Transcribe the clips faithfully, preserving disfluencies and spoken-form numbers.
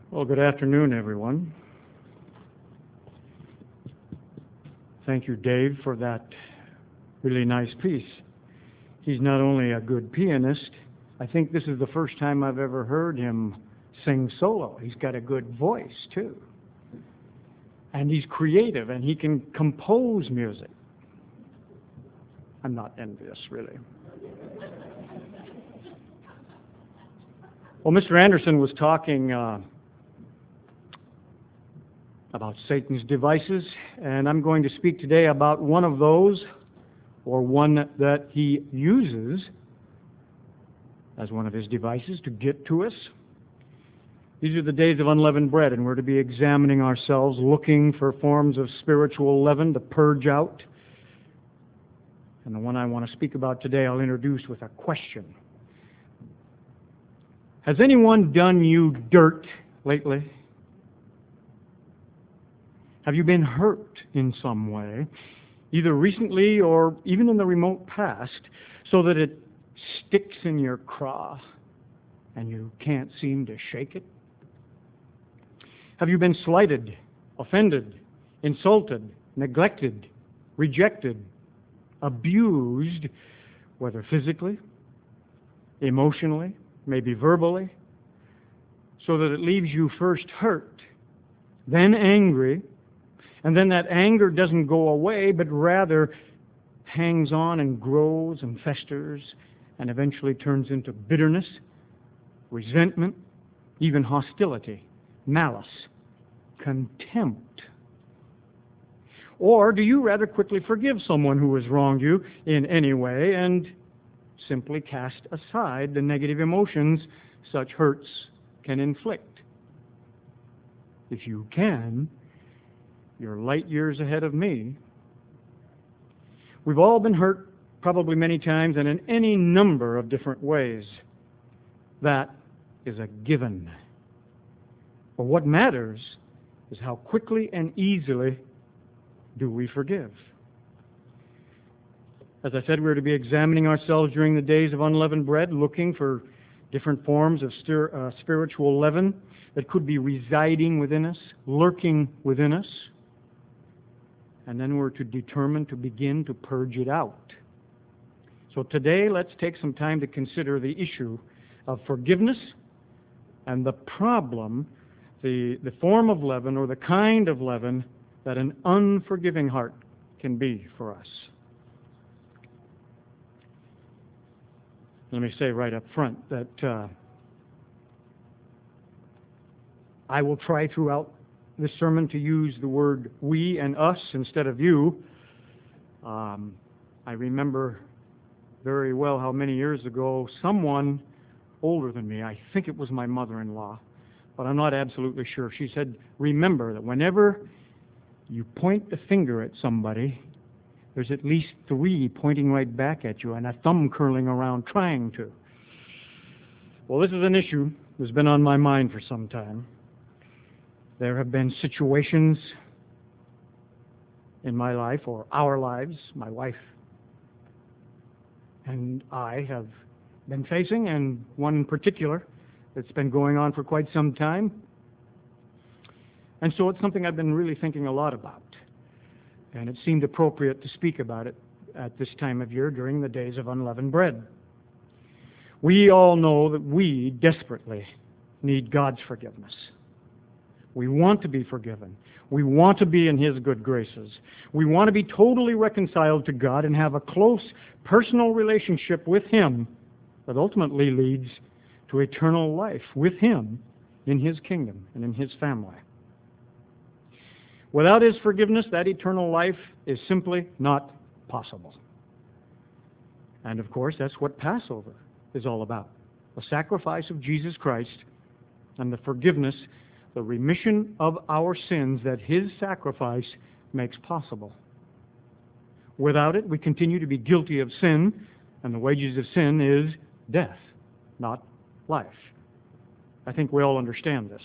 Well, good afternoon, everyone. Thank you, Dave, for that really nice piece. He's not only a good pianist, I think this is the first time I've ever heard him sing solo. He's got a good voice, too. And he's creative, and he can compose music. I'm not envious, really. Well, Mister Anderson was talking uh, about Satan's devices, and I'm going to speak today about one of those, or one that he uses as one of his devices to get to us. These are the days of unleavened bread, and we're to be examining ourselves, looking for forms of spiritual leaven to purge out. And the one I want to speak about today, I'll introduce with a question. Has anyone done you dirt lately? Have you been hurt in some way, either recently or even in the remote past, so that it sticks in your craw and you can't seem to shake it? Have you been slighted, offended, insulted, neglected, rejected, abused, whether physically, emotionally, maybe verbally, so that it leaves you first hurt, then angry, and then that anger doesn't go away, but rather hangs on and grows and festers and eventually turns into bitterness, resentment, even hostility, malice, contempt? Or do you rather quickly forgive someone who has wronged you in any way and simply cast aside the negative emotions such hurts can inflict? If you can, you're light years ahead of me. We've all been hurt probably many times and in any number of different ways. That is a given. But what matters is how quickly and easily do we forgive. As I said, we're to be examining ourselves during the days of unleavened bread, looking for different forms of stir, uh, spiritual leaven that could be residing within us, lurking within us. And then we're to determine to begin to purge it out. So today, let's take some time to consider the issue of forgiveness and the problem, the, the form of leaven or the kind of leaven that an unforgiving heart can be for us. Let me say right up front that uh, I will try throughout this sermon to use the word we and us instead of you. Um, I remember very well how many years ago someone older than me, I think it was my mother-in-law, but I'm not absolutely sure, she said, remember that whenever you point the finger at somebody, there's at least three pointing right back at you and a thumb curling around trying to. Well, this is an issue that's been on my mind for some time. There have been situations in my life, or our lives, my wife and I have been facing, and one in particular that's been going on for quite some time. And so it's something I've been really thinking a lot about. And it seemed appropriate to speak about it at this time of year during the days of unleavened bread. We all know that we desperately need God's forgiveness. We want to be forgiven. We want to be in His good graces. We want to be totally reconciled to God and have a close personal relationship with Him that ultimately leads to eternal life with Him in His kingdom and in His family. Without His forgiveness, that eternal life is simply not possible. And of course, that's what Passover is all about. The sacrifice of Jesus Christ and the forgiveness, the remission of our sins that His sacrifice makes possible. Without it, we continue to be guilty of sin, and the wages of sin is death, not life. I think we all understand this.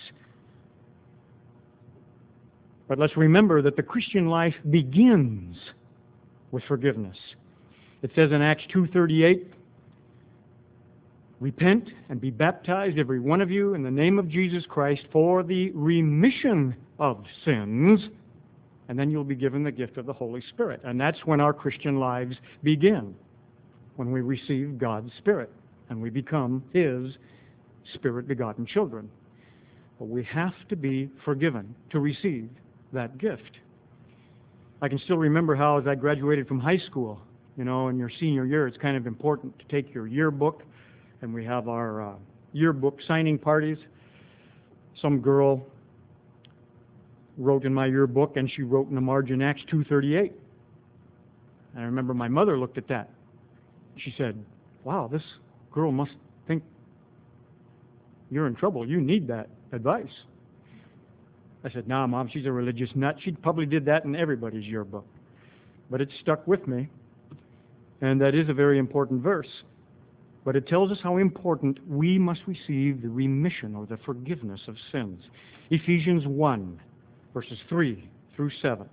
But let's remember that the Christian life begins with forgiveness. It says in Acts two thirty-eight, Repent and be baptized, every one of you, in the name of Jesus Christ for the remission of sins, and then you'll be given the gift of the Holy Spirit. And that's when our Christian lives begin, when we receive God's Spirit and we become His Spirit-begotten children. But we have to be forgiven to receive that gift. I can still remember how, as I graduated from high school, you know, in your senior year, it's kind of important to take your yearbook, and we have our uh, yearbook signing parties. Some girl wrote in my yearbook, and she wrote in the margin Acts two thirty-eight. And I remember my mother looked at that. She said, wow, this girl must think you're in trouble. You need that advice. I said, nah, Mom, she's a religious nut. She probably did that in everybody's yearbook. But it stuck with me, and that is a very important verse. But it tells us how important we must receive the remission or the forgiveness of sins. Ephesians one, verses three through seven.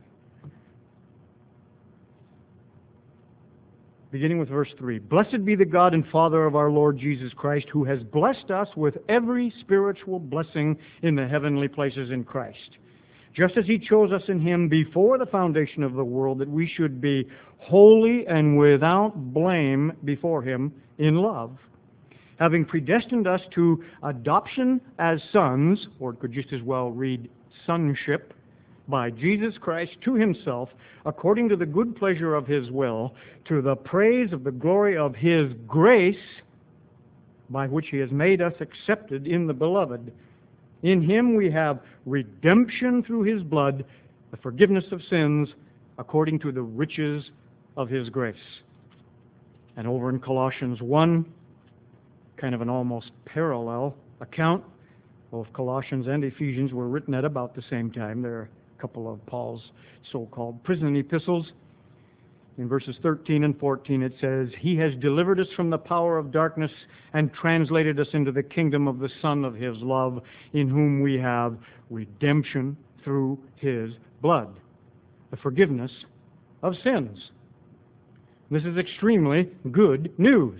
Beginning with verse three. Blessed be the God and Father of our Lord Jesus Christ, who has blessed us with every spiritual blessing in the heavenly places in Christ, just as He chose us in Him before the foundation of the world, that we should be holy and without blame before Him in love, having predestined us to adoption as sons, or it could just as well read sonship, by Jesus Christ to Himself, according to the good pleasure of His will, to the praise of the glory of His grace, by which He has made us accepted in the Beloved. In Him we have redemption through His blood, the forgiveness of sins, according to the riches of His grace. And over in Colossians one, kind of an almost parallel account. Both Colossians and Ephesians were written at about the same time. They're a couple of Paul's so-called prison epistles. In verses thirteen and fourteen it says, He has delivered us from the power of darkness and translated us into the kingdom of the Son of His love, in whom we have redemption through His blood, the forgiveness of sins. This is extremely good news.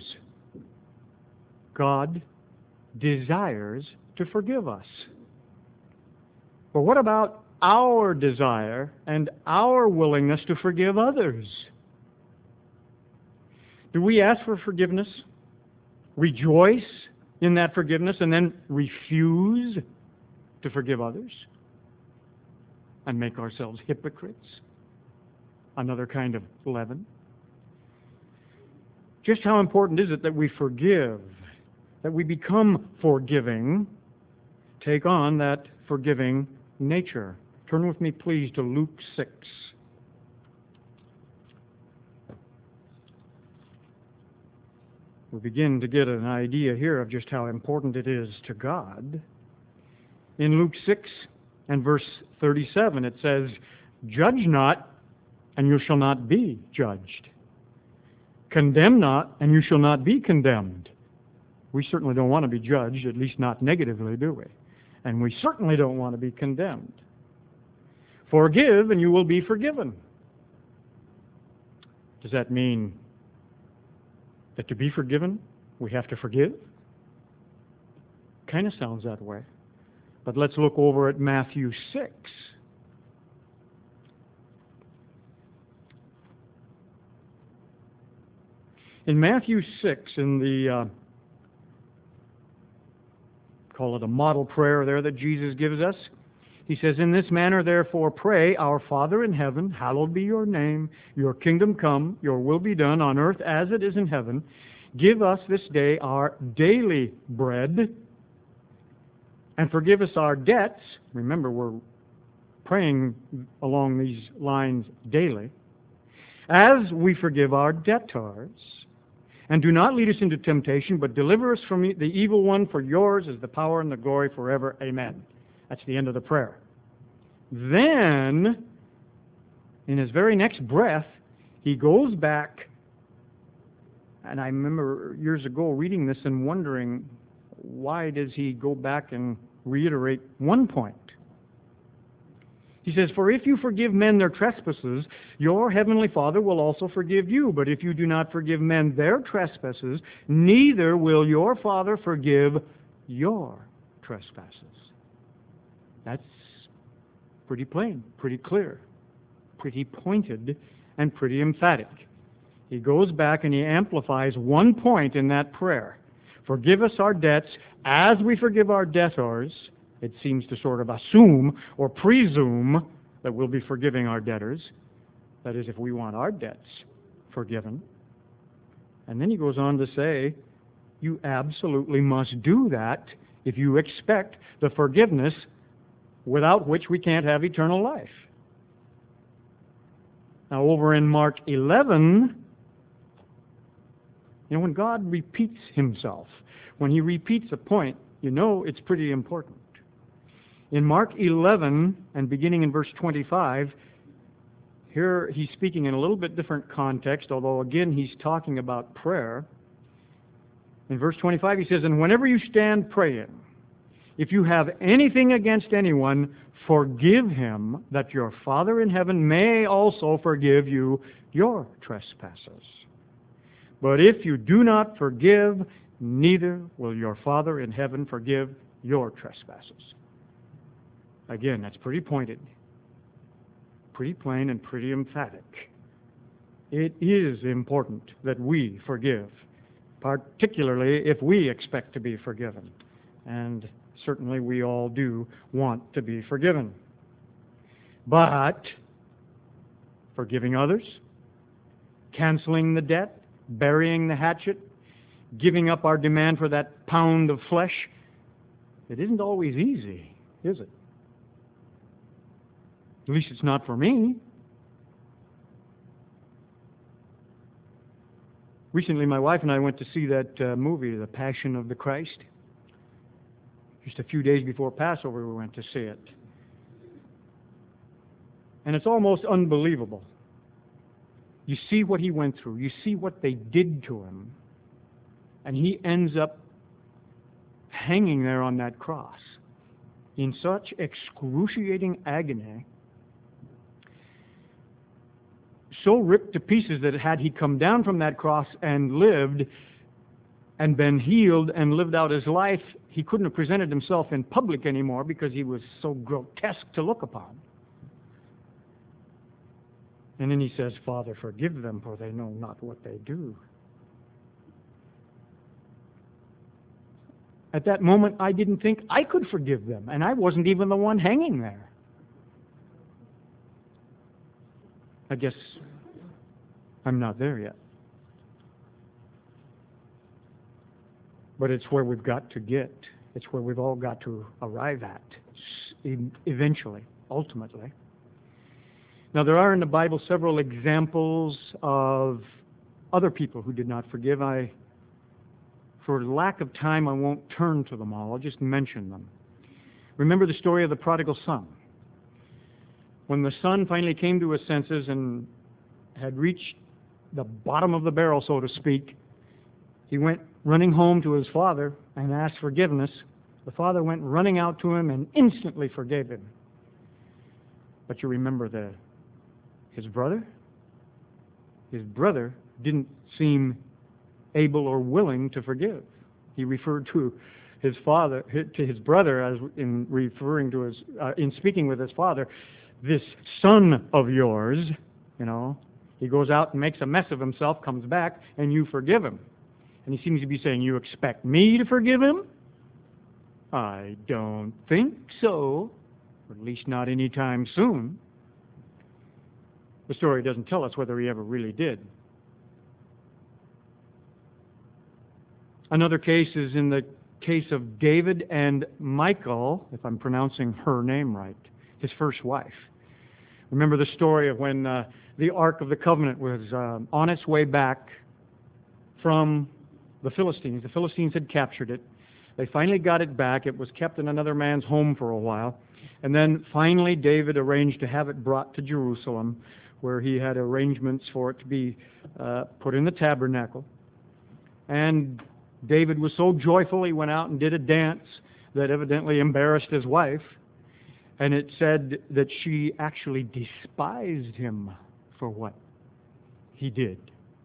God desires to forgive us. But what about our desire and our willingness to forgive others? Do we ask for forgiveness, rejoice in that forgiveness, and then refuse to forgive others and make ourselves hypocrites? Another kind of leaven. Just how important is it that we forgive, that we become forgiving, take on that forgiving nature? Turn with me, please, to Luke six. We begin to get an idea here of just how important it is to God. In Luke six and verse thirty-seven, it says, Judge not, and you shall not be judged. Condemn not, and you shall not be condemned. We certainly don't want to be judged, at least not negatively, do we? And we certainly don't want to be condemned. Forgive, and you will be forgiven. Does that mean that to be forgiven, we have to forgive? Kind of sounds that way. But let's look over at Matthew six. In Matthew six, in the, uh, call it a model prayer there that Jesus gives us, He says, In this manner, therefore, pray, Our Father in heaven, hallowed be your name, your kingdom come, your will be done on earth as it is in heaven. Give us this day our daily bread, and forgive us our debts. Remember, we're praying along these lines daily. As we forgive our debtors. And do not lead us into temptation, but deliver us from the evil one, for yours is the power and the glory forever. Amen. That's the end of the prayer. Then, in his very next breath, he goes back, and I remember years ago reading this and wondering, why does he go back and reiterate one point? He says, "For if you forgive men their trespasses, your heavenly Father will also forgive you. But if you do not forgive men their trespasses, neither will your Father forgive your trespasses." That's pretty plain, pretty clear, pretty pointed, and pretty emphatic. He goes back and he amplifies one point in that prayer. Forgive us our debts as we forgive our debtors. It seems to sort of assume or presume that we'll be forgiving our debtors. That is, if we want our debts forgiven. And then he goes on to say, you absolutely must do that if you expect the forgiveness without which we can't have eternal life. Now, over in Mark eleven, you know, when God repeats himself, when he repeats a point, you know it's pretty important. In Mark eleven, and beginning in verse twenty-five, here he's speaking in a little bit different context, although again he's talking about prayer. In verse twenty-five he says, "And whenever you stand praying, if you have anything against anyone, forgive him, that your Father in heaven may also forgive you your trespasses. But if you do not forgive, neither will your Father in heaven forgive your trespasses." Again, that's pretty pointed, pretty plain, and pretty emphatic. It is important that we forgive, particularly if we expect to be forgiven. And certainly we all do want to be forgiven. But forgiving others, canceling the debt, burying the hatchet, giving up our demand for that pound of flesh, it isn't always easy, is it? At least it's not for me. Recently, my wife and I went to see that uh, movie, The Passion of the Christ. Just a few days before Passover, we went to see it. And it's almost unbelievable. You see what he went through. You see what they did to him. And he ends up hanging there on that cross in such excruciating agony, so ripped to pieces that had he come down from that cross and lived and been healed and lived out his life, he couldn't have presented himself in public anymore because he was so grotesque to look upon. And then he says, "Father, forgive them, for they know not what they do." At that moment, I didn't think I could forgive them, and I wasn't even the one hanging there. I guess I'm not there yet. But it's where we've got to get. It's where we've all got to arrive at, eventually, ultimately. Now, there are in the Bible several examples of other people who did not forgive. I, for lack of time, I won't turn to them all. I'll just mention them. Remember the story of the prodigal son. When the son finally came to his senses and had reached the bottom of the barrel, so to speak, he went running home to his father and asked forgiveness. The father went running out to him and instantly forgave him. But you remember the his brother? His brother didn't seem able or willing to forgive. He referred to his father, to his brother, as in referring to his, uh, in speaking with his father, "This son of yours," you know, he goes out and makes a mess of himself, comes back, and you forgive him. And he seems to be saying, "You expect me to forgive him? I don't think so, or at least not anytime soon." The story doesn't tell us whether he ever really did. Another case is in the case of David and Michal, if I'm pronouncing her name right, his first wife. Remember the story of when uh, the Ark of the Covenant was uh, on its way back from the Philistines. The Philistines had captured it. They finally got it back. It was kept in another man's home for a while. And then finally David arranged to have it brought to Jerusalem, where he had arrangements for it to be uh, put in the tabernacle. And David was so joyful, he went out and did a dance that evidently embarrassed his wife. And it said that she actually despised him for what he did.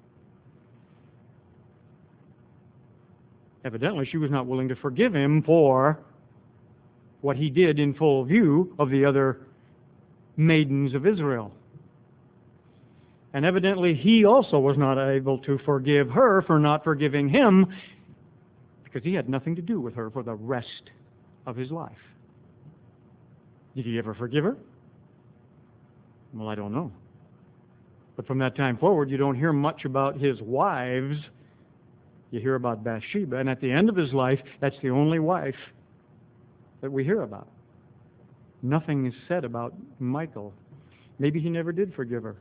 Evidently, she was not willing to forgive him for what he did in full view of the other maidens of Israel. And evidently, he also was not able to forgive her for not forgiving him, because he had nothing to do with her for the rest of his life. Did he ever forgive her? Well, I don't know. But from that time forward, you don't hear much about his wives. You hear about Bathsheba, and at the end of his life, that's the only wife that we hear about. Nothing is said about Michal. Maybe he never did forgive her.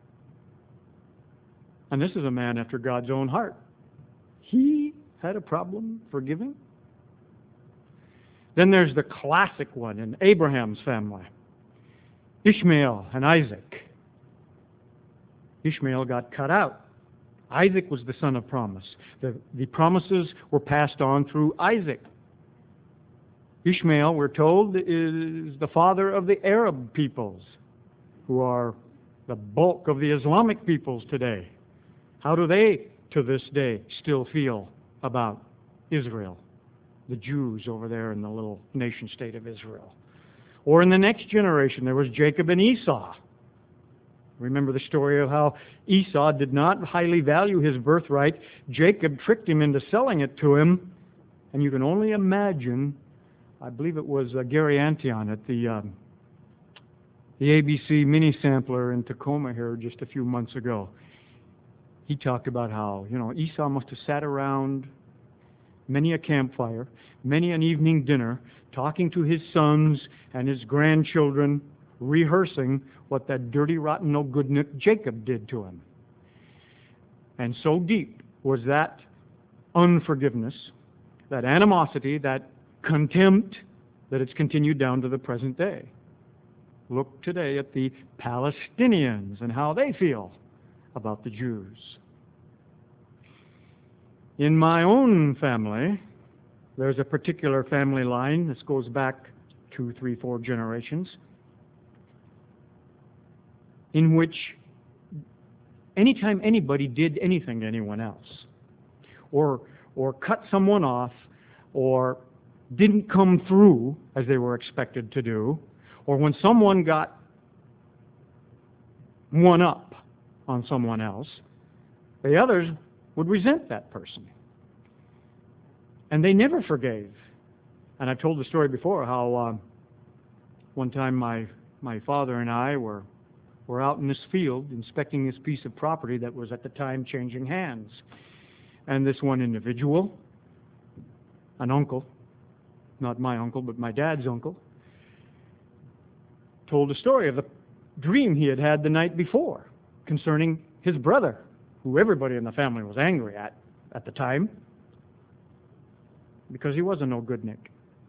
And this is a man after God's own heart. He had a problem forgiving. Then there's the classic one in Abraham's family, Ishmael and Isaac. Ishmael got cut out. Isaac was the son of promise. The, the promises were passed on through Isaac. Ishmael, we're told, is the father of the Arab peoples, who are the bulk of the Islamic peoples today. How do they, to this day, still feel about Israel, the Jews over there in the little nation-state of Israel? Or in the next generation, there was Jacob and Esau. Remember the story of how Esau did not highly value his birthright. Jacob tricked him into selling it to him. And you can only imagine, I believe it was uh, Gary Antion at the, um, the A B C mini sampler in Tacoma here just a few months ago. He talked about how, you know, Esau must have sat around many a campfire, many an evening dinner, talking to his sons and his grandchildren, rehearsing what that dirty, rotten, no-good Jacob did to him. And so deep was that unforgiveness, that animosity, that contempt, that it's continued down to the present day. Look today at the Palestinians and how they feel about the Jews. In my own family, there's a particular family line. This goes back two, three, four generations, in which anytime anybody did anything to anyone else, or or cut someone off, or didn't come through as they were expected to do, or when someone got one up on someone else, the others would resent that person. And they never forgave. And I've told the story before how uh, one time my my father and I were were out in this field inspecting this piece of property that was at the time changing hands. And this one individual, an uncle, not my uncle, but my dad's uncle, told a story of the dream he had had the night before concerning his brother, who everybody in the family was angry at at the time, because he was a no-good-nick.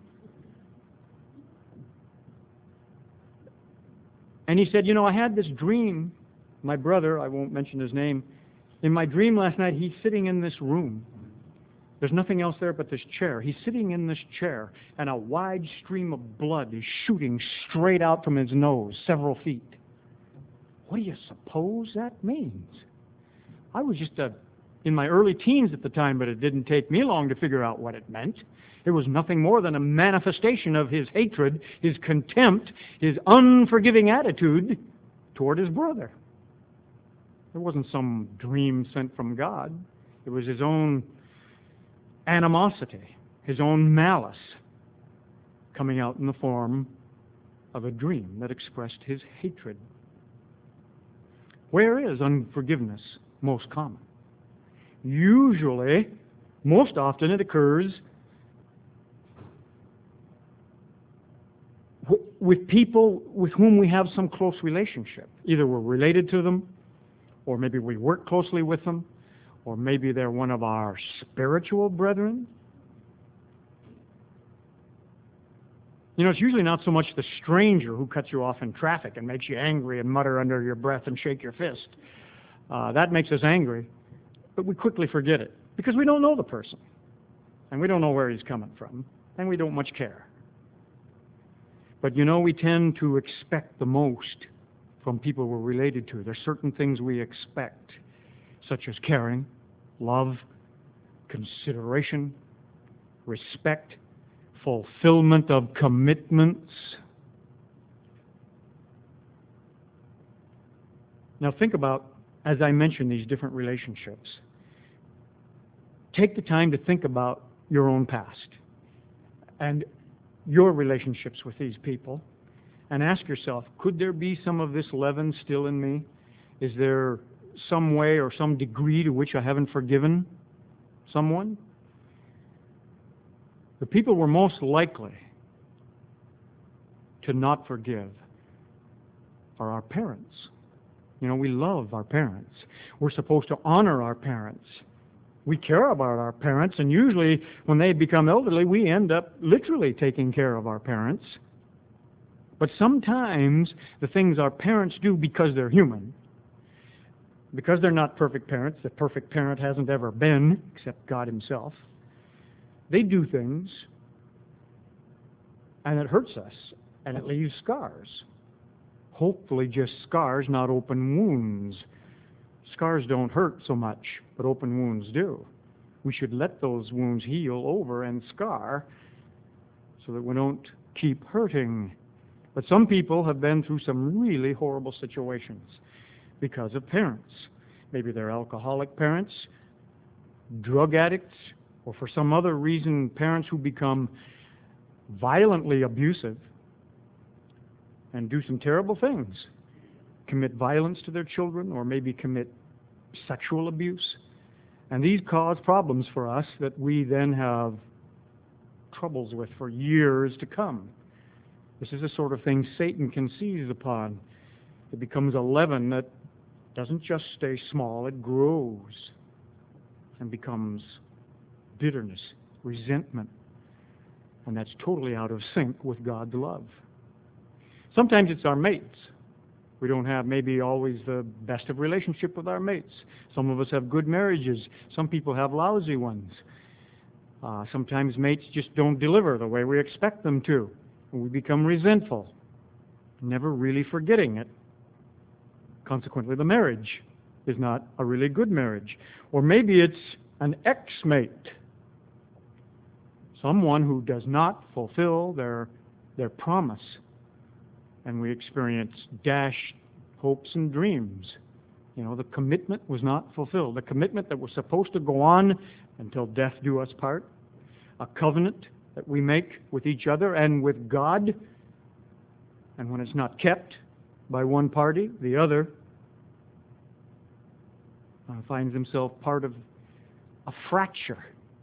And he said, you know, I had this dream. My brother, I won't mention his name, in my dream last night, he's sitting in this room. There's nothing else there but this chair. He's sitting in this chair, and a wide stream of blood is shooting straight out from his nose, several feet. What do you suppose that means? I was just a, in my early teens at the time, but it didn't take me long to figure out what it meant. It was nothing more than a manifestation of his hatred, his contempt, his unforgiving attitude toward his brother. It wasn't some dream sent from God. It was his own animosity, his own malice, coming out in the form of a dream that expressed his hatred. Where is unforgiveness most common? Usually, most often it occurs with people with whom we have some close relationship. Either we're related to them, or maybe we work closely with them, or maybe they're one of our spiritual brethren. You know, it's usually not so much the stranger who cuts you off in traffic and makes you angry and mutter under your breath and shake your fist. Uh, that makes us angry, but we quickly forget it because we don't know the person, and we don't know where he's coming from, and we don't much care. But you know, we tend to expect the most from people we're related to. There's certain things we expect, such as caring, love, consideration, respect, fulfillment of commitments. Now think about, as I mentioned, these different relationships. Take the time to think about your own past and your relationships with these people, and ask yourself, could there be some of this leaven still in me? Is there some way or some degree to which I haven't forgiven someone? The people we're most likely to not forgive are our parents. You know, we love our parents. We're supposed to honor our parents. We care about our parents, and usually when they become elderly, we end up literally taking care of our parents. But sometimes the things our parents do, because they're human, because they're not perfect parents, the perfect parent hasn't ever been, except God himself, they do things, and it hurts us, and it leaves scars. Hopefully just scars, not open wounds. Scars don't hurt so much, but open wounds do. We should let those wounds heal over and scar so that we don't keep hurting. But some people have been through some really horrible situations because of parents. Maybe they're alcoholic parents, drug addicts, or for some other reason, parents who become violently abusive and do some terrible things, commit violence to their children, or maybe commit sexual abuse. And these cause problems for us that we then have troubles with for years to come. This is the sort of thing Satan can seize upon. It becomes a leaven that doesn't just stay small, it grows and becomes bitterness, resentment, and that's totally out of sync with God's love. Sometimes it's our mates. We don't have maybe always the best of relationship with our mates. Some of us have good marriages. Some people have lousy ones. Uh, sometimes mates just don't deliver the way we expect them to. And we become resentful, never really forgetting it. Consequently, the marriage is not a really good marriage. Or maybe it's an ex-mate, someone who does not fulfill their, their promise. And we experience dashed hopes and dreams. You know, the commitment was not fulfilled. The commitment that was supposed to go on until death do us part. A covenant that we make with each other and with God. And when it's not kept by one party, the other uh, finds himself part of a fracture.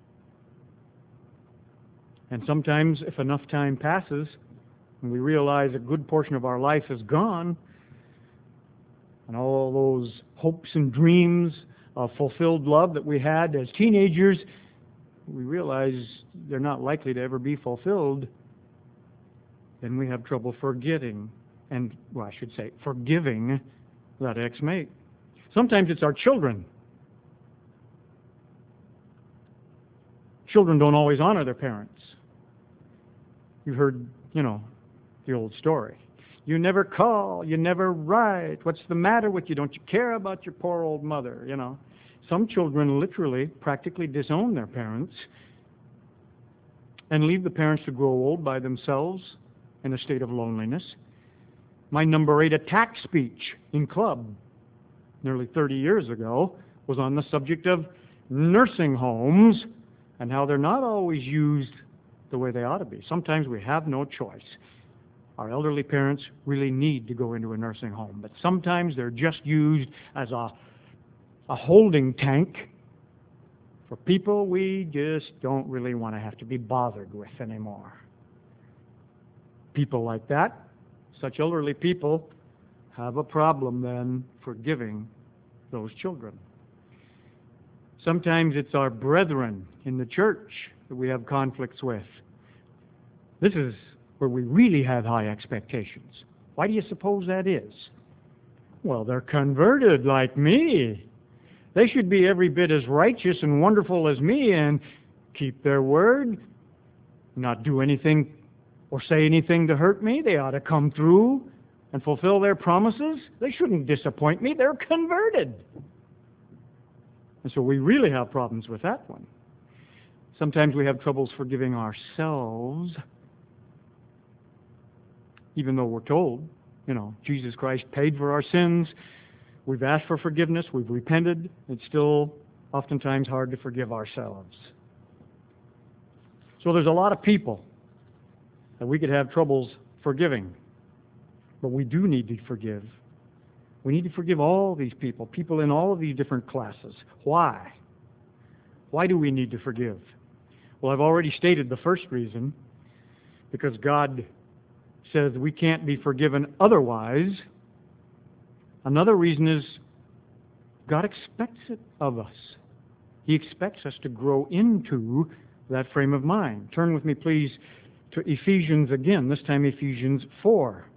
And sometimes, if enough time passes, and we realize a good portion of our life is gone, and all those hopes and dreams of fulfilled love that we had as teenagers, we realize they're not likely to ever be fulfilled, then we have trouble forgetting, and, well, I should say, forgiving that ex-mate. Sometimes it's our children. Children don't always honor their parents. You've heard, you know, the old story. You never call, you never write. What's the matter with you? Don't you care about your poor old mother, you know? Some children literally, practically disown their parents and leave the parents to grow old by themselves in a state of loneliness. My number eight attack speech in club nearly thirty years ago was on the subject of nursing homes and how they're not always used the way they ought to be. Sometimes we have no choice. Our elderly parents really need to go into a nursing home, but sometimes they're just used as a, a holding tank for people we just don't really want to have to be bothered with anymore. People like that, such elderly people, have a problem then forgiving those children. Sometimes it's our brethren in the church that we have conflicts with. This is where we really have high expectations. Why do you suppose that is? Well, they're converted like me. They should be every bit as righteous and wonderful as me and keep their word, not do anything or say anything to hurt me. They ought to come through and fulfill their promises. They shouldn't disappoint me. They're converted. And so we really have problems with that one. Sometimes we have troubles forgiving ourselves, even though we're told, you know, Jesus Christ paid for our sins. We've asked for forgiveness. We've repented. It's still oftentimes hard to forgive ourselves. So there's a lot of people that we could have troubles forgiving. But we do need to forgive. We need to forgive all these people, people in all of these different classes. Why? Why do we need to forgive? Well, I've already stated the first reason, because God says we can't be forgiven otherwise. Another reason is God expects it of us. He expects us to grow into that frame of mind. Turn with me, please, to Ephesians again, this time Ephesians four.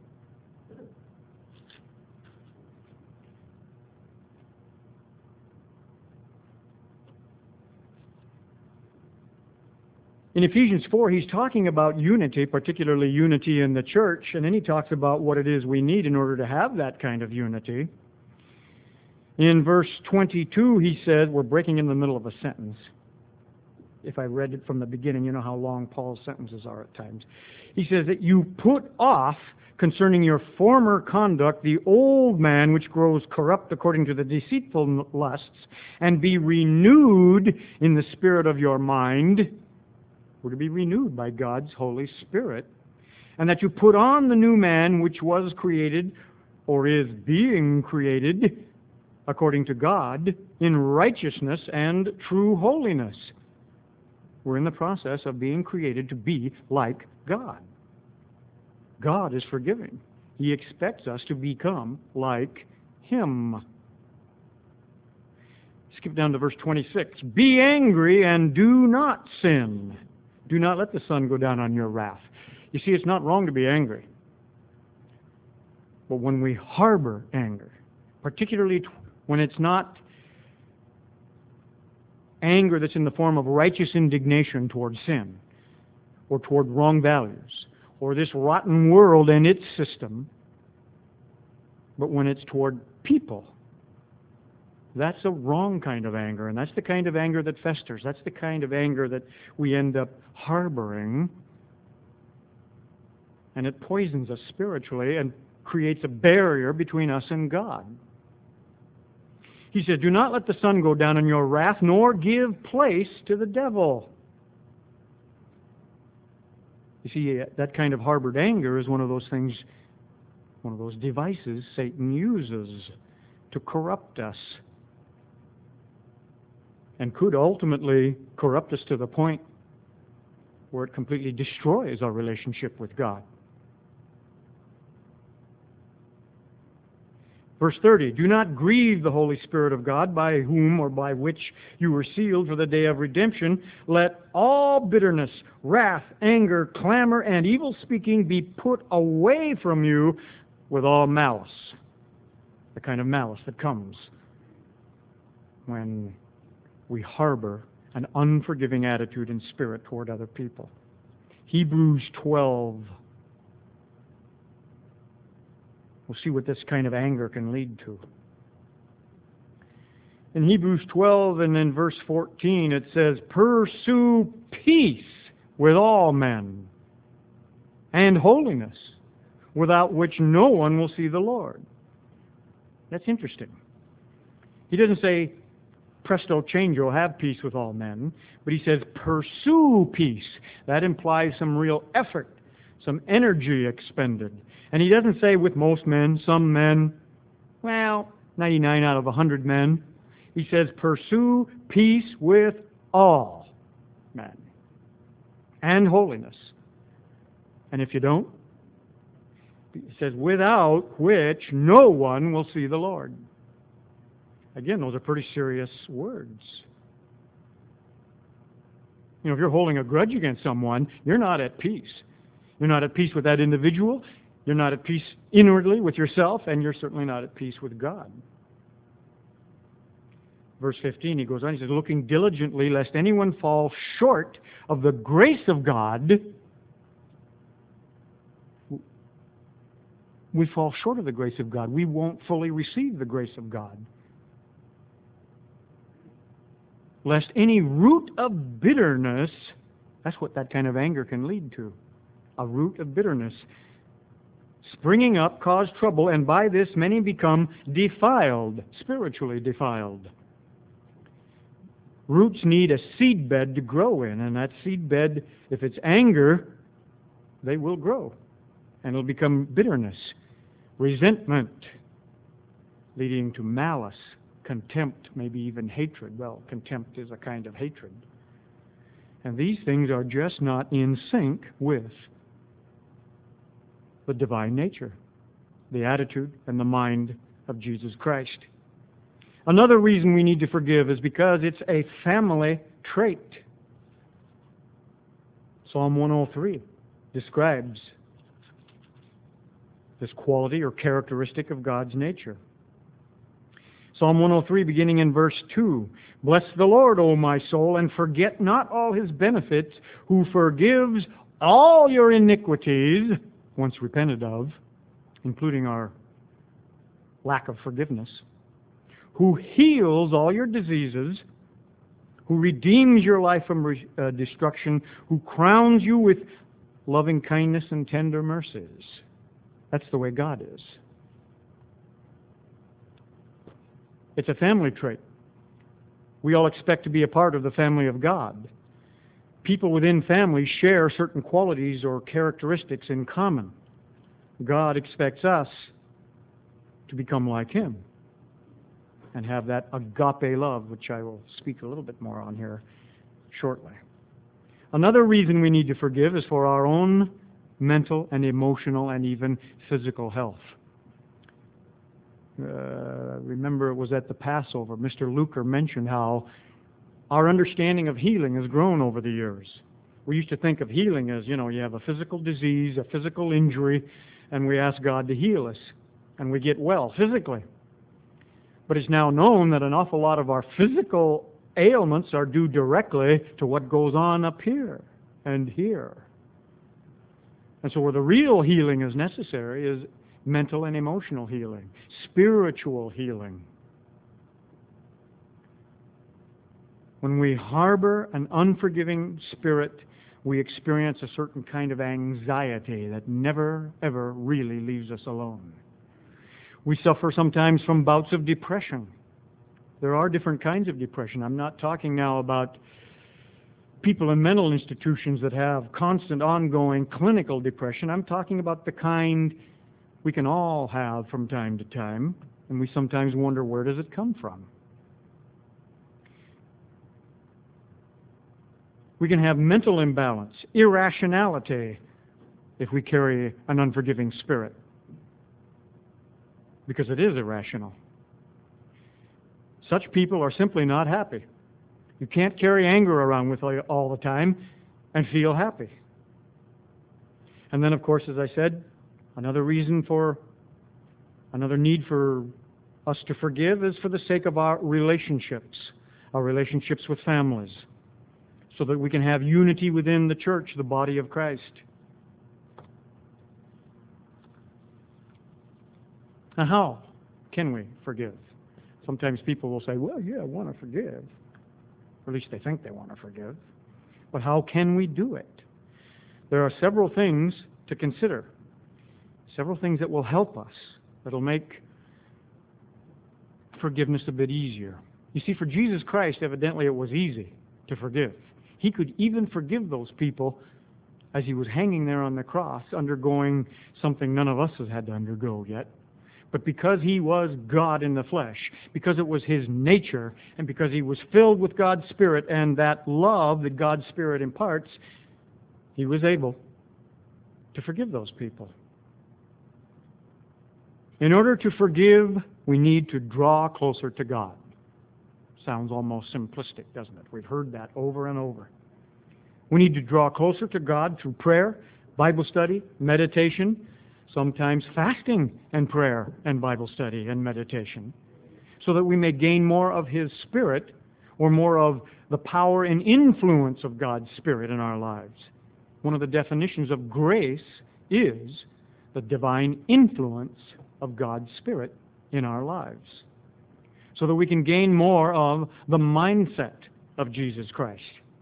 In Ephesians four, he's talking about unity, particularly unity in the church, and then he talks about what it is we need in order to have that kind of unity. In verse twenty-two, he said, we're breaking in the middle of a sentence. If I read it from the beginning, you know how long Paul's sentences are at times. He says that you put off concerning your former conduct the old man which grows corrupt according to the deceitful lusts, and be renewed in the spirit of your mind. We're to be renewed by God's Holy Spirit. And that you put on the new man which was created, or is being created, according to God, in righteousness and true holiness. We're in the process of being created to be like God. God is forgiving. He expects us to become like Him. Skip down to verse twenty-six. Be angry and do not sin. Do not let the sun go down on your wrath. You see, it's not wrong to be angry. But when we harbor anger, particularly when it's not anger that's in the form of righteous indignation toward sin, or toward wrong values, or this rotten world and its system, but when it's toward people, that's a wrong kind of anger, and that's the kind of anger that festers. That's the kind of anger that we end up harboring, and it poisons us spiritually and creates a barrier between us and God. He said, do not let the sun go down on your wrath, nor give place to the devil. You see, that kind of harbored anger is one of those things, one of those devices Satan uses to corrupt us, and could ultimately corrupt us to the point where it completely destroys our relationship with God. Verse thirty, do not grieve the Holy Spirit of God, by whom or by which you were sealed for the day of redemption. Let all bitterness, wrath, anger, clamor, and evil speaking be put away from you with all malice. The kind of malice that comes when we harbor an unforgiving attitude and spirit toward other people. Hebrews twelve. We'll see what this kind of anger can lead to. In Hebrews twelve and in verse fourteen it says, pursue peace with all men and holiness, without which no one will see the Lord. That's interesting. He doesn't say, presto changeo, have peace with all men, but he says, pursue peace. That implies some real effort, some energy expended. And he doesn't say with most men, some men, well, ninety-nine out of one hundred men. He says, pursue peace with all men and holiness. And if you don't, he says, without which no one will see the Lord. Again, those are pretty serious words. You know, if you're holding a grudge against someone, you're not at peace. You're not at peace with that individual. You're not at peace inwardly with yourself, and you're certainly not at peace with God. Verse fifteen, he goes on, he says, looking diligently lest anyone fall short of the grace of God, we fall short of the grace of God. We won't fully receive the grace of God. Lest any root of bitterness, that's what that kind of anger can lead to, a root of bitterness, springing up, cause trouble, and by this many become defiled, spiritually defiled. Roots need a seed bed to grow in, and that seed bed, if it's anger, they will grow, and it'll become bitterness, resentment, leading to malice, contempt, maybe even hatred. Well, contempt is a kind of hatred. And these things are just not in sync with the divine nature, the attitude and the mind of Jesus Christ. Another reason we need to forgive is because it's a family trait. Psalm one oh three describes this quality or characteristic of God's nature. Psalm one oh three, beginning in verse two, "Bless the Lord, O my soul, and forget not all his benefits, who forgives all your iniquities," once repented of, including our lack of forgiveness, "who heals all your diseases, who redeems your life from re- uh, destruction, who crowns you with loving kindness and tender mercies." That's the way God is. It's a family trait. We all expect to be a part of the family of God. People within families share certain qualities or characteristics in common. God expects us to become like Him and have that agape love, which I will speak a little bit more on here shortly. Another reason we need to forgive is for our own mental and emotional and even physical health. Uh, remember, it was at the Passover. Mister Luker mentioned how our understanding of healing has grown over the years. We used to think of healing as, you know, you have a physical disease, a physical injury, and we ask God to heal us, and we get well physically. But it's now known that an awful lot of our physical ailments are due directly to what goes on up here and here. And so where the real healing is necessary is mental and emotional healing, spiritual healing. When we harbor an unforgiving spirit, we experience a certain kind of anxiety that never, ever really leaves us alone. We suffer sometimes from bouts of depression. There are different kinds of depression. I'm not talking now about people in mental institutions that have constant, ongoing clinical depression. I'm talking about the kind we can all have from time to time, and we sometimes wonder, where does it come from? We can have mental imbalance, irrationality, if we carry an unforgiving spirit, because it is irrational. Such people are simply not happy. You can't carry anger around with you all the time and feel happy. And then, of course, as I said, another reason for, another need for us to forgive is for the sake of our relationships, our relationships with families, so that we can have unity within the church, the body of Christ. Now, how can we forgive? Sometimes people will say, well, yeah, I want to forgive. Or at least they think they want to forgive. But how can we do it? There are several things to consider. Several things that will help us, that will make forgiveness a bit easier. You see, for Jesus Christ, evidently it was easy to forgive. He could even forgive those people as he was hanging there on the cross, undergoing something none of us has had to undergo yet. But because he was God in the flesh, because it was his nature, and because he was filled with God's Spirit and that love that God's Spirit imparts, he was able to forgive those people. In order to forgive, we need to draw closer to God. Sounds almost simplistic, doesn't it? We've heard that over and over. We need to draw closer to God through prayer, Bible study, meditation, sometimes fasting and prayer and Bible study and meditation, so that we may gain more of His Spirit, or more of the power and influence of God's Spirit in our lives. One of the definitions of grace is the divine influence of God's Spirit in our lives, so that we can gain more of the mindset of Jesus Christ.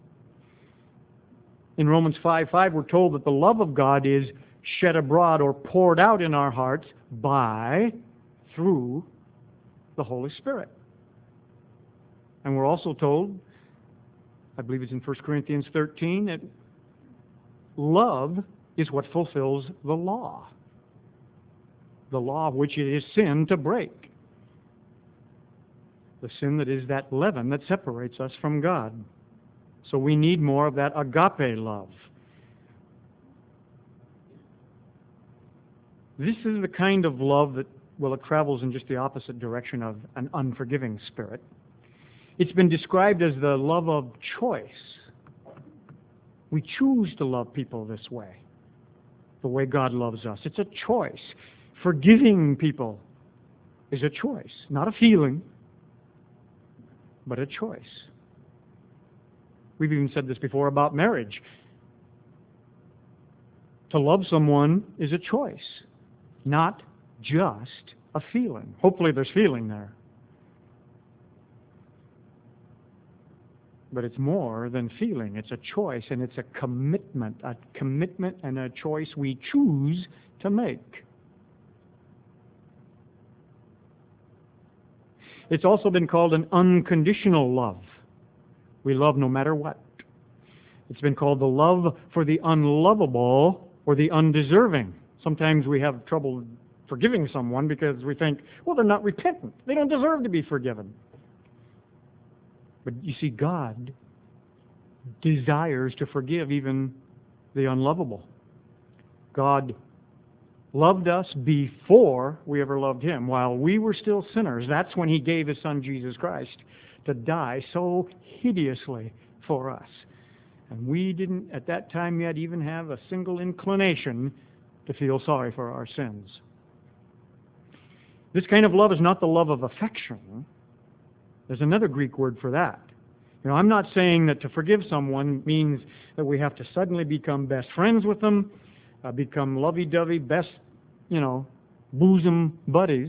In Romans five five, we're told that the love of God is shed abroad or poured out in our hearts by, through the Holy Spirit. And we're also told, I believe it's in First Corinthians thirteen, that love is what fulfills the law. The law of which it is sin to break. The sin that is that leaven that separates us from God. So we need more of that agape love. This is the kind of love that, well, it travels in just the opposite direction of an unforgiving spirit. It's been described as the love of choice. We choose to love people this way, the way God loves us. It's a choice. Forgiving people is a choice, not a feeling, but a choice. We've even said this before about marriage. To love someone is a choice, not just a feeling. Hopefully there's feeling there. But it's more than feeling. It's a choice, and it's a commitment, a commitment and a choice we choose to make. It's also been called an unconditional love. We love no matter what. It's been called the love for the unlovable or the undeserving. Sometimes we have trouble forgiving someone because we think, well, they're not repentant. They don't deserve to be forgiven. But you see, God desires to forgive even the unlovable. God loved us before we ever loved Him. While we were still sinners, that's when He gave His Son, Jesus Christ, to die so hideously for us. And we didn't, at that time yet, even have a single inclination to feel sorry for our sins. This kind of love is not the love of affection. There's another Greek word for that. You know, I'm not saying that to forgive someone means that we have to suddenly become best friends with them, uh, become lovey-dovey, best, you know, bosom buddies.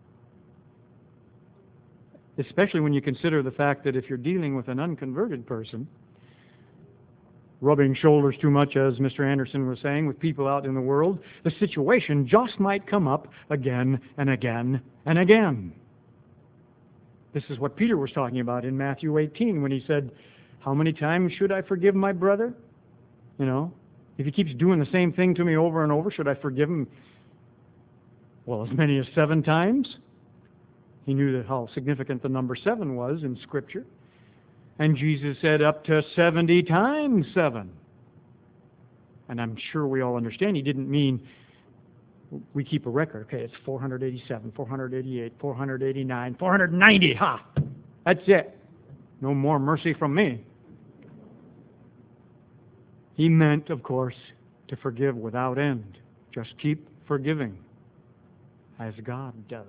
Especially when you consider the fact that if you're dealing with an unconverted person, rubbing shoulders too much, as Mister Anderson was saying, with people out in the world, the situation just might come up again and again and again. This is what Peter was talking about in Matthew eighteen when he said, how many times should I forgive my brother? You know, if he keeps doing the same thing to me over and over, should I forgive him? Well, as many as seven times. He knew that how significant the number seven was in Scripture. And Jesus said up to seventy times seven. And I'm sure we all understand he didn't mean we keep a record. Okay, it's four hundred eighty-seven, four hundred eighty-eight, four hundred eighty-nine, four hundred ninety. Ha! That's it. No more mercy from me. He meant, of course, to forgive without end. Just keep forgiving as God does.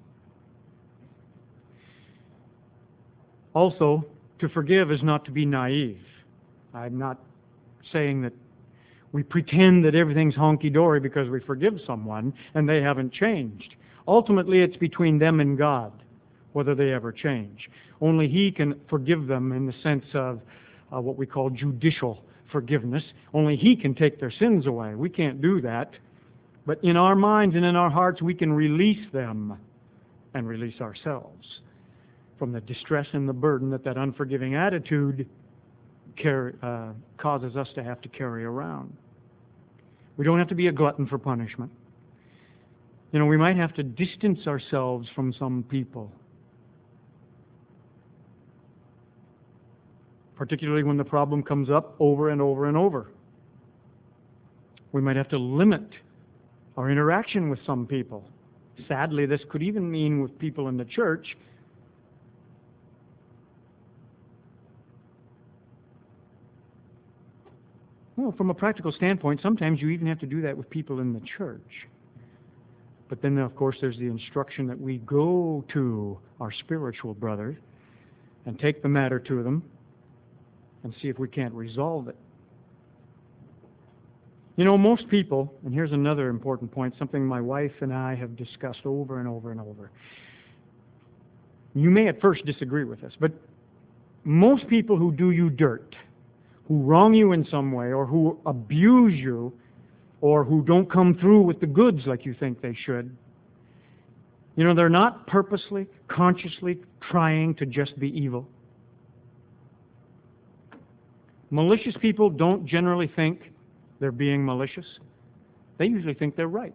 Also, to forgive is not to be naive. I'm not saying that we pretend that everything's honky-dory because we forgive someone and they haven't changed. Ultimately, it's between them and God, whether they ever change. Only He can forgive them in the sense of uh, what we call judicial forgiveness. Only He can take their sins away. We can't do that. But in our minds and in our hearts, we can release them and release ourselves from the distress and the burden that that unforgiving attitude carry, uh, causes us to have to carry around. We don't have to be a glutton for punishment. You know, we might have to distance ourselves from some people, particularly when the problem comes up over and over and over. We might have to limit our interaction with some people. Sadly, this could even mean with people in the church. Well, from a practical standpoint, sometimes you even have to do that with people in the church. But then, of course, there's the instruction that we go to our spiritual brother and take the matter to them and see if we can't resolve it. You know, most people, and here's another important point, something my wife and I have discussed over and over and over. You may at first disagree with us, but most people who do you dirt, who wrong you in some way, or who abuse you, or who don't come through with the goods like you think they should, you know, they're not purposely, consciously trying to just be evil. Malicious people don't generally think they're being malicious. They usually think they're right.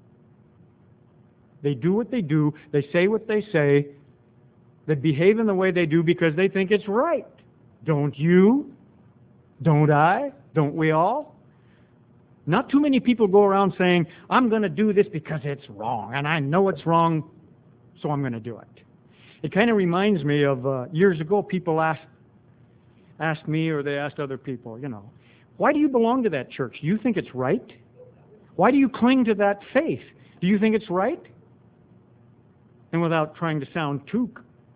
They do what they do, they say what they say, they behave in the way they do because they think it's right. Don't you? Don't I? Don't we all? Not too many people go around saying, I'm going to do this because it's wrong, and I know it's wrong, so I'm going to do it. It kind of reminds me of uh, years ago, people asked, asked me, or they asked other people, you know, why do you belong to that church? Do you think it's right? Why do you cling to that faith? Do you think it's right? And without trying to sound too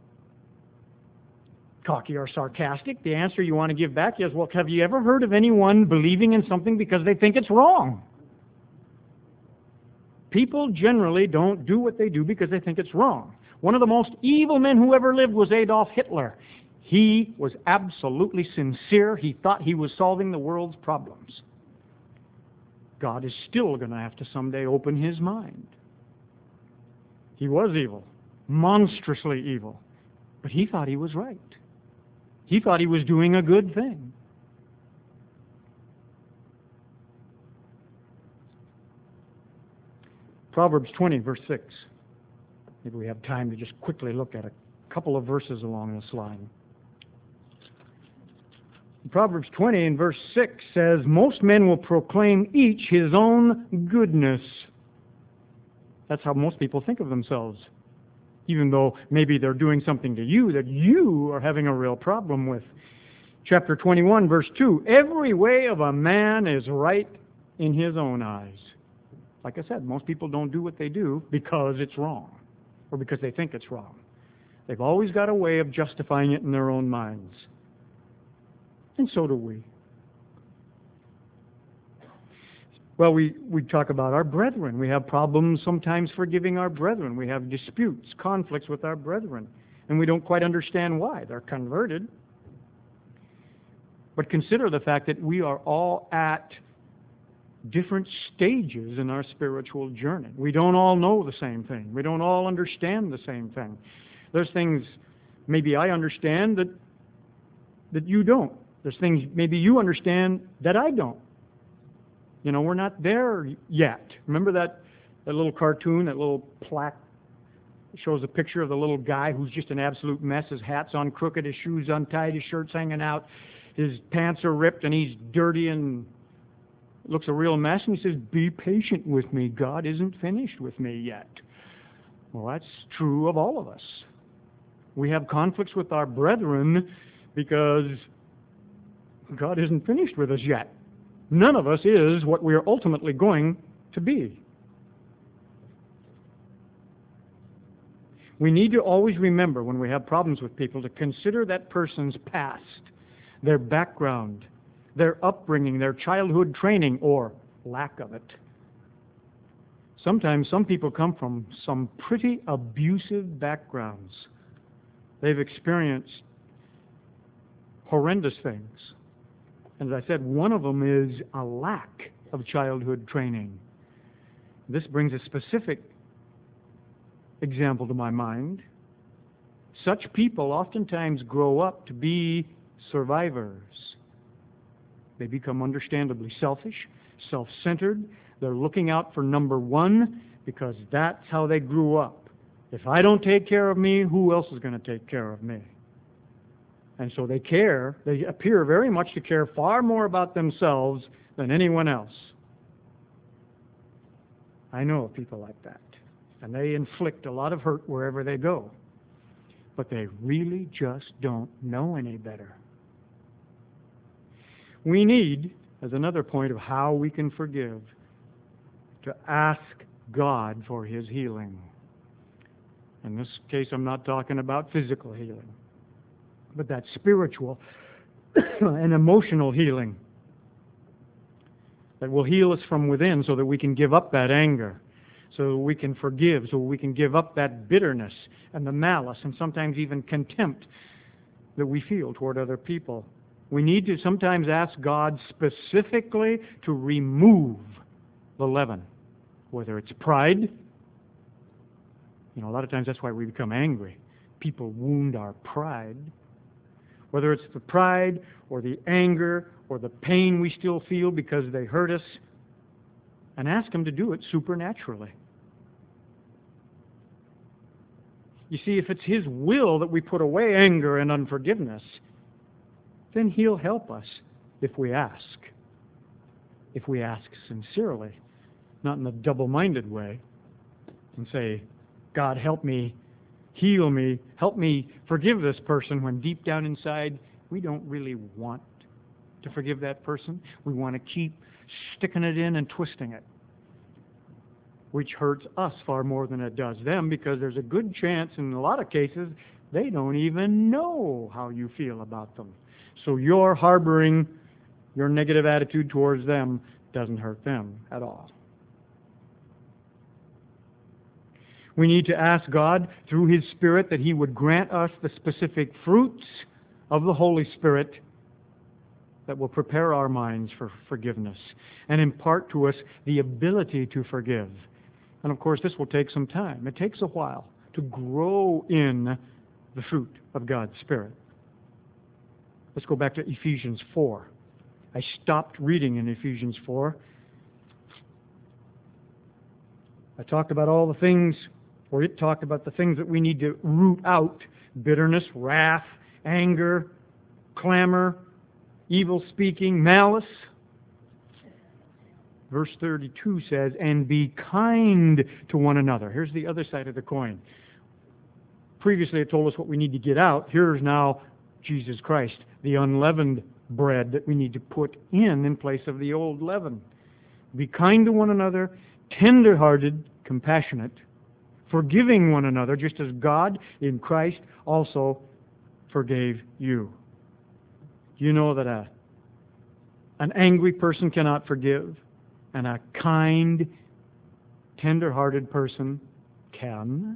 cocky or sarcastic, the answer you want to give back is, well, have you ever heard of anyone believing in something because they think it's wrong? People generally don't do what they do because they think it's wrong. One of the most evil men who ever lived was Adolf Hitler. He was absolutely sincere. He thought he was solving the world's problems. God is still going to have to someday open his mind. He was evil, monstrously evil, but he thought he was right. He thought he was doing a good thing. Proverbs twenty, verse six. Maybe we have time to just quickly look at a couple of verses along this line. Proverbs twenty and verse six says, most men will proclaim each his own goodness. That's how most people think of themselves, even though maybe they're doing something to you that you are having a real problem with. Chapter twenty-one, verse two, every way of a man is right in his own eyes. Like I said, most people don't do what they do because it's wrong, or because they think it's wrong. They've always got a way of justifying it in their own minds. And so do we. Well, we, we talk about our brethren. We have problems sometimes forgiving our brethren. We have disputes, conflicts with our brethren, and we don't quite understand why. They're converted. But consider the fact that we are all at different stages in our spiritual journey. We don't all know the same thing. We don't all understand the same thing. There's things maybe I understand that that you don't. There's things maybe you understand that I don't. You know, we're not there yet. Remember that, that little cartoon, that little plaque? It shows a picture of the little guy who's just an absolute mess. His hat's on crooked, his shoes untied, his shirt's hanging out, his pants are ripped, and he's dirty and looks a real mess. And he says, be patient with me. God isn't finished with me yet. Well, that's true of all of us. We have conflicts with our brethren because God isn't finished with us yet. None of us is what we are ultimately going to be. We need to always remember when we have problems with people to consider that person's past, their background, their upbringing, their childhood training, or lack of it. Sometimes some people come from some pretty abusive backgrounds. They've experienced horrendous things. And as I said, one of them is a lack of childhood training. This brings a specific example to my mind. Such people oftentimes grow up to be survivors. They become understandably selfish, self-centered. They're looking out for number one because that's how they grew up. If I don't take care of me, who else is going to take care of me? And so they care, they appear very much to care far more about themselves than anyone else. I know of people like that. And they inflict a lot of hurt wherever they go. But they really just don't know any better. We need, as another point of how we can forgive, to ask God for his healing. In this case, I'm not talking about physical healing, but that spiritual and emotional healing. that will heal us from within so that we can give up that anger, so that we can forgive, so we can give up that bitterness and the malice and sometimes even contempt that we feel toward other people. We need to sometimes ask God specifically to remove the leaven, whether it's pride. You know, a lot of times that's why we become angry. People wound our pride. Whether it's the pride or the anger or the pain we still feel because they hurt us, and ask Him to do it supernaturally. You see, if it's His will that we put away anger and unforgiveness, then He'll help us if we ask. If we ask sincerely, not in a double-minded way, and say, God, help me, heal me, help me forgive this person, when deep down inside we don't really want to forgive that person. We want to keep sticking it in and twisting it, which hurts us far more than it does them, because there's a good chance in a lot of cases they don't even know how you feel about them. So your harboring your negative attitude towards them doesn't hurt them at all. We need to ask God through His Spirit that He would grant us the specific fruits of the Holy Spirit that will prepare our minds for forgiveness and impart to us the ability to forgive. And of course, this will take some time. It takes a while to grow in the fruit of God's Spirit. Let's go back to Ephesians four. I stopped reading in Ephesians four. I talked about all the things, or it talked about the things that we need to root out: bitterness, wrath, anger, clamor, evil speaking, malice. Verse thirty-two says, and be kind to one another. Here's the other side of the coin. Previously it told us what we need to get out. Here's now Jesus Christ, the unleavened bread that we need to put in in place of the old leaven. Be kind to one another, tender-hearted, compassionate, forgiving one another, just as God in Christ also forgave you. You know that a, an angry person cannot forgive, and a kind, tender-hearted person can.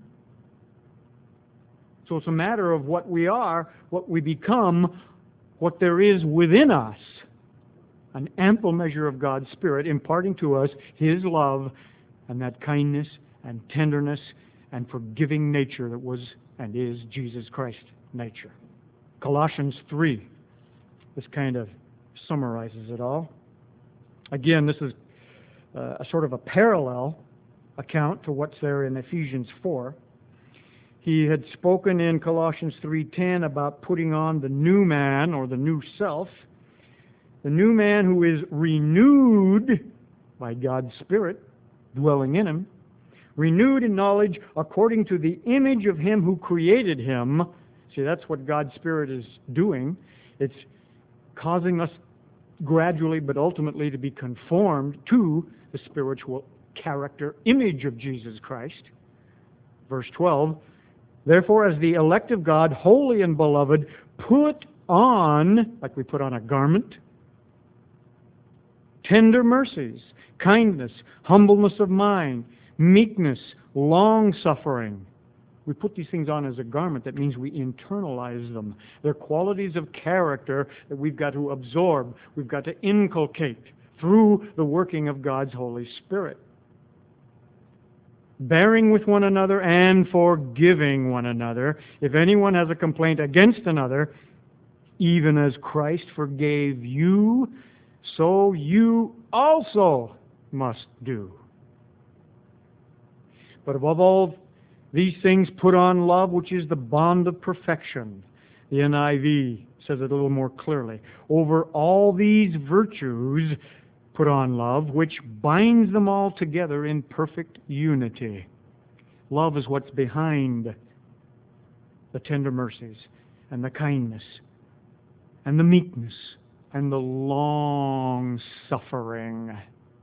So it's a matter of what we are, what we become, what there is within us. An ample measure of God's Spirit imparting to us His love and that kindness and tenderness and forgiving nature that was and is Jesus Christ's nature. Colossians three. This kind of summarizes it all. Again, this is uh, a sort of a parallel account to what's there in Ephesians four. He had spoken in Colossians three ten about putting on the new man, or the new self, the new man who is renewed by God's Spirit dwelling in him, renewed in knowledge according to the image of Him who created him. See, that's what God's Spirit is doing. It's causing us gradually but ultimately to be conformed to the spiritual character image of Jesus Christ. Verse twelve, therefore, as the elect of God, holy and beloved, put on, like we put on a garment, tender mercies, kindness, humbleness of mind, meekness, long-suffering. We put these things on as a garment. That means we internalize them. They're qualities of character that we've got to absorb, we've got to inculcate through the working of God's Holy Spirit. Bearing with one another and forgiving one another, if anyone has a complaint against another, even as Christ forgave you, so you also must do. But above all these things, put on love, which is the bond of perfection. The N I V says it a little more clearly. Over all these virtues, put on love, which binds them all together in perfect unity. Love is what's behind the tender mercies and the kindness and the meekness and the long suffering.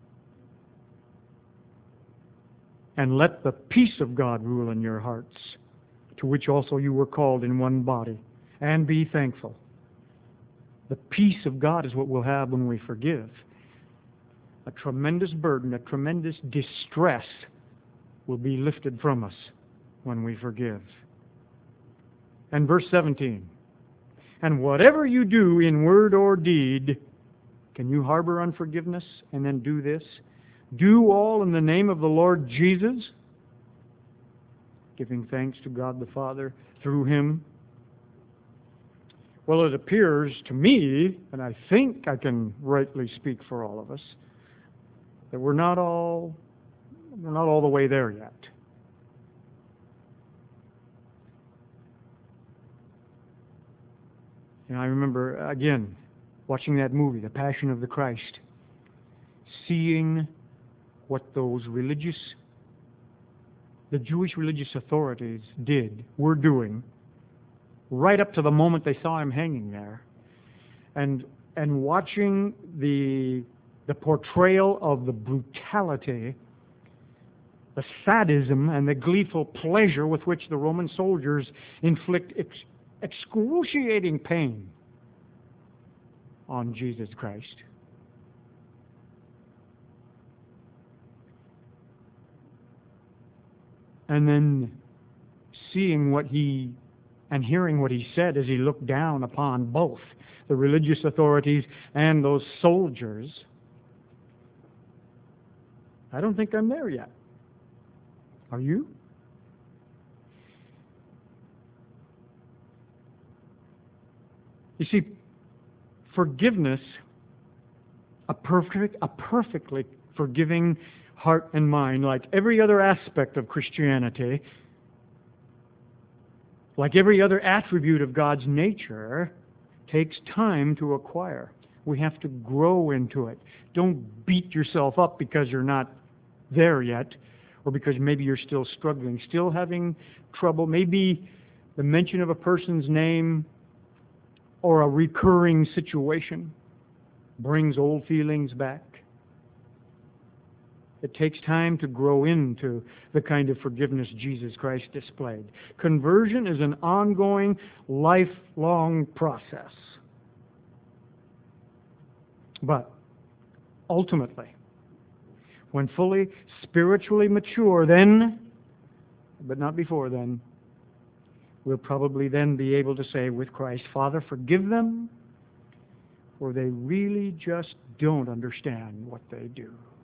And let the peace of God rule in your hearts, to which also you were called in one body, and be thankful. The peace of God is what we'll have when we forgive. a tremendous burden, a tremendous distress will be lifted from us when we forgive. And verse seventeen, and whatever you do in word or deed, can you harbor unforgiveness and then do this? Do all in the name of the Lord Jesus, giving thanks to God the Father through Him. Well, it appears to me, and I think I can rightly speak for all of us, that we're not all we're not all the way there yet. And I remember, again, watching that movie, The Passion of the Christ, seeing what those religious, the Jewish religious authorities did, were doing, right up to the moment they saw him hanging there, and and watching the the portrayal of the brutality, the sadism, and the gleeful pleasure with which the Roman soldiers inflict ex excruciating pain on Jesus Christ. And then seeing what he and hearing what he said as he looked down upon both the religious authorities and those soldiers, I don't think I'm there yet. Are you? You see, forgiveness, a perfect, a perfectly forgiving heart and mind, like every other aspect of Christianity, like every other attribute of God's nature, takes time to acquire. We have to grow into it. Don't beat yourself up because you're not there yet, or because maybe you're still struggling, still having trouble. Maybe the mention of a person's name or a recurring situation brings old feelings back. It takes time to grow into the kind of forgiveness Jesus Christ displayed. Conversion is an ongoing, lifelong process. But ultimately, when fully spiritually mature, then, but not before then, we'll probably then be able to say with Christ, Father, forgive them, for they really just don't understand what they do.